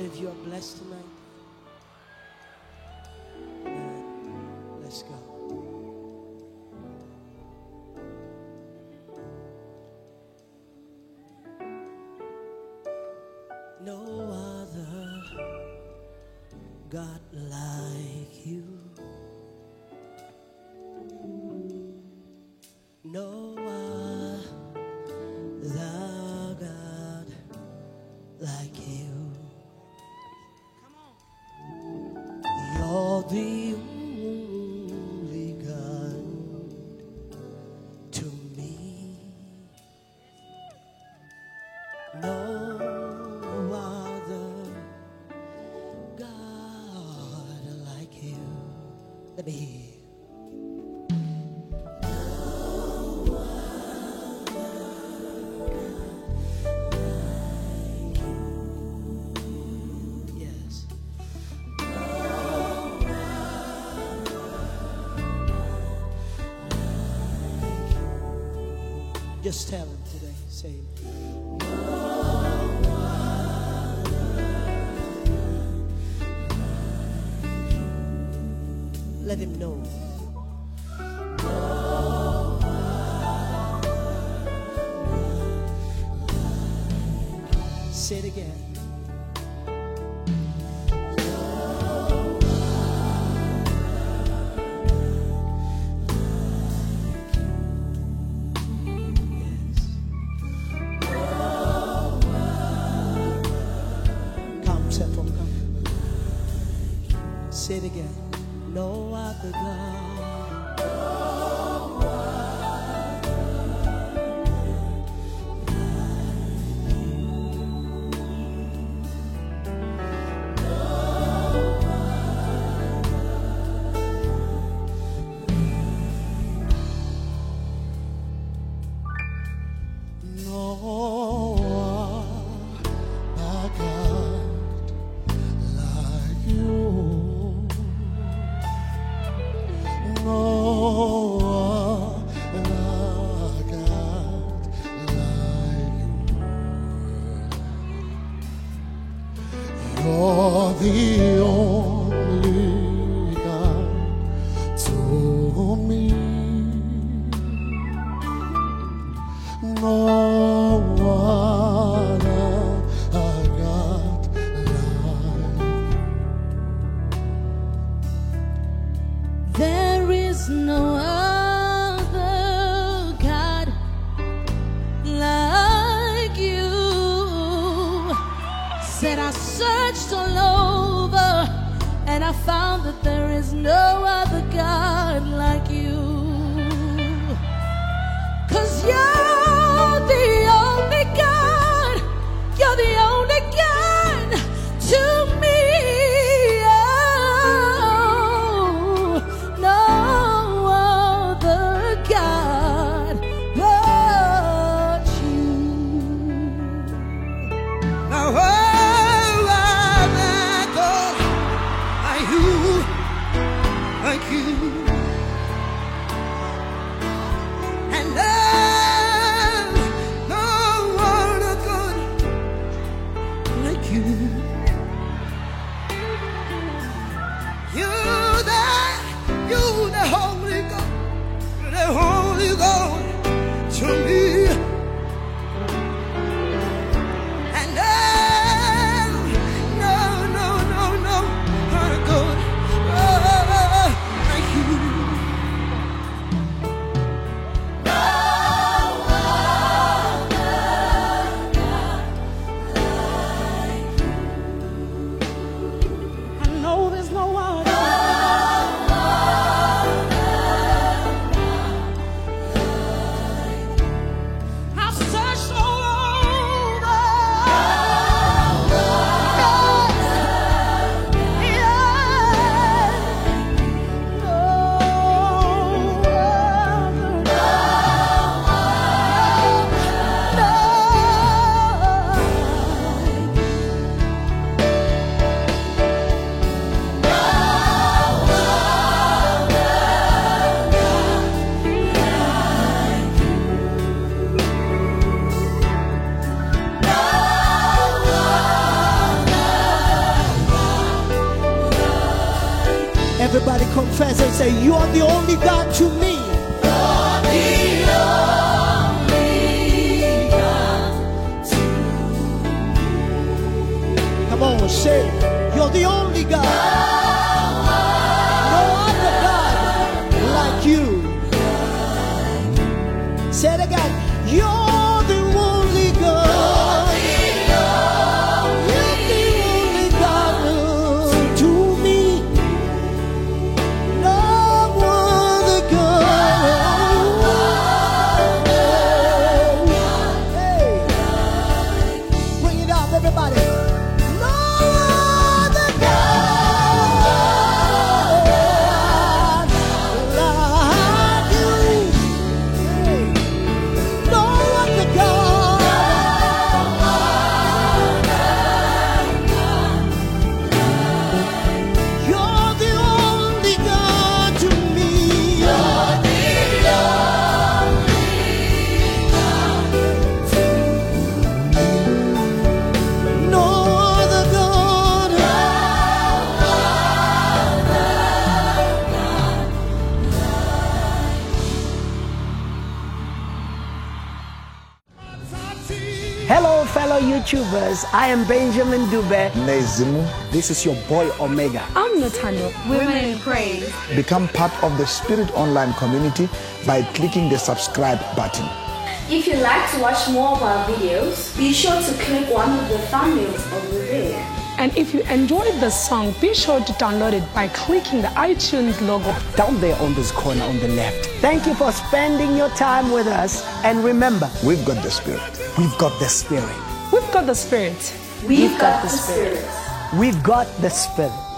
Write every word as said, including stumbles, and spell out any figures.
if you are blessed tonight? Amen. Let's go. No other God like you. No other God like you. You're the only God to me. No other God like you. Let me hear. Just tell him today. Say, let him know. Say it again. Say it again. No other God. You're the only God to me. No other God like you. There is no other God like you. Said I searched all over, Say, you are the only God to me. You're the only God to me. Come on, say, you're the only God. No other God like you. Say it again. You're the only God. You're the only God to me. No other God. Hey, bring it up, everybody. No other God like you. Hey. No other God. You're the only God to me. You're the only God. No other God. Hello, fellow YouTubers. I am Benjamin Dube. Nezimu. This is your boy Omega. I'm Nathaniel. Women in Praise. Become part of the Spirit Online community by clicking the subscribe button. If you'd like to watch more of our videos, be sure to click one of the thumbnails over there. And if you enjoyed the song, be sure to download it by clicking the iTunes logo Down there on this corner on the left. Thank you for spending your time with us. And remember, We've got the Spirit. we've got the Spirit. We've got the Spirit. We've got the Spirit. We've got the Spirit.